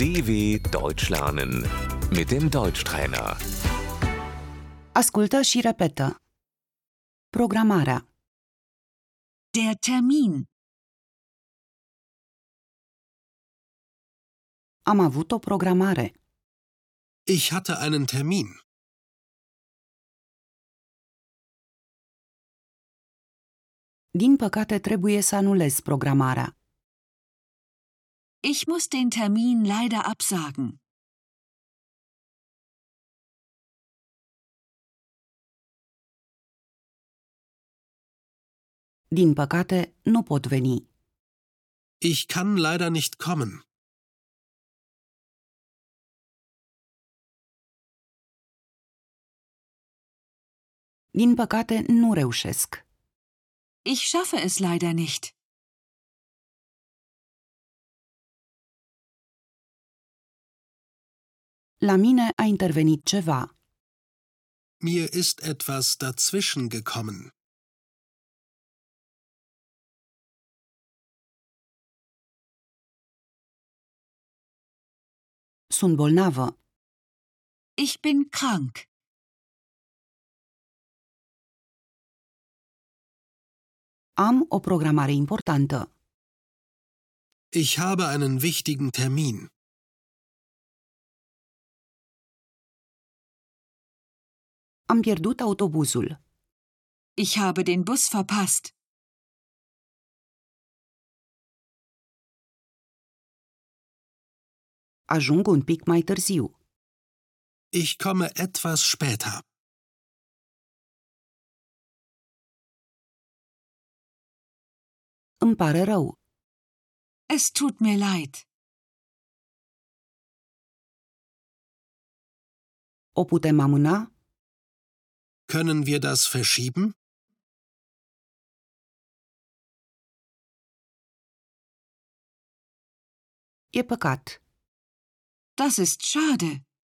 DW Deutsch lernen mit dem Deutschtrainer. Ascultă și repetă. Programarea. Der Termin. Am avut o programare. Ich hatte einen Termin. Din păcate, trebuie să anulez programarea. Ich muss den Termin leider absagen. Din păcate, nu pot veni. Ich kann leider nicht kommen. Din păcate, nu reușesc. Ich schaffe es leider nicht. La mine a intervenit ceva. Mir ist etwas dazwischen gekommen. Sunt bolnavă. Ich bin krank. Am o programare importantă. Ich habe einen wichtigen Termin. Am pierdut autobuzul. Ich habe den Bus verpasst. Ajung un pic mai târziu. Ich komme etwas später. Îmi pare rău. Es tut mir leid. O putem amâna? Können wir das verschieben? E păcat. Das ist schade.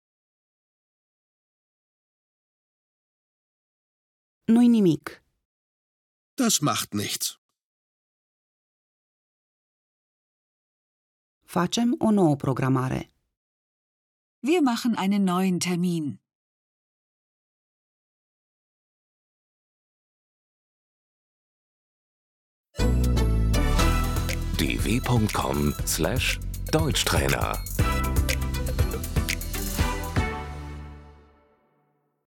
Nu-i nimic. Das macht nichts. Facem o nouă programare. Wir machen einen neuen Termin. dw.com/Deutschtrainer